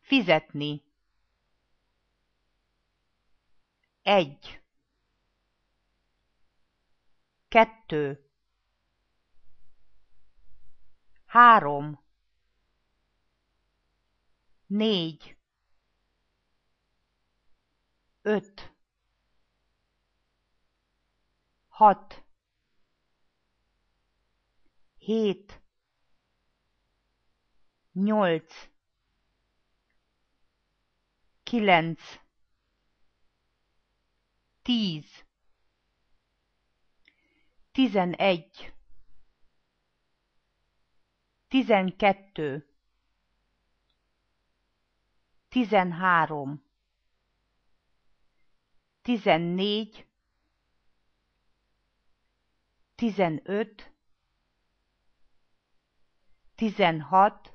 Fizetni. 1, 2, 3, 4, 5, 6, 7, 8, 9, 10, 11, 12, 13, 14, 15, 16,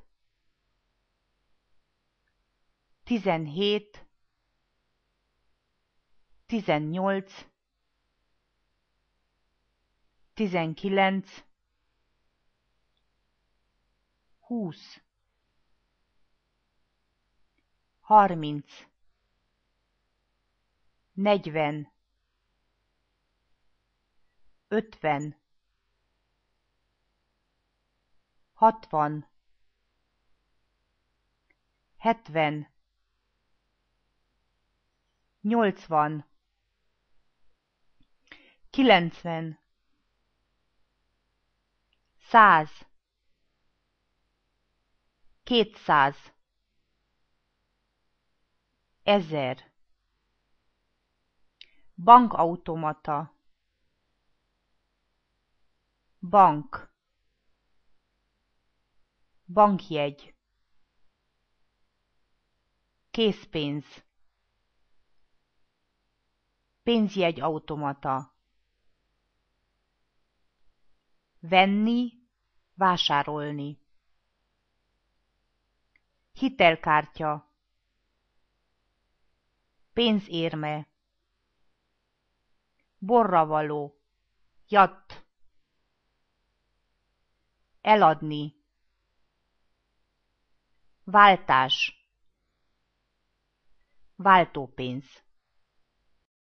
17, 18, 19, 20, 30, 40, 50, 60, 70, 80, 90, 100, 200, 1000. Bankautomata. Bank. Bankjegy. Készpénz. Pénzjegyautomata. Venni, vásárolni. Hitelkártya. Pénzérme. Borravaló. Jatt. Eladni. Váltás. Váltópénz.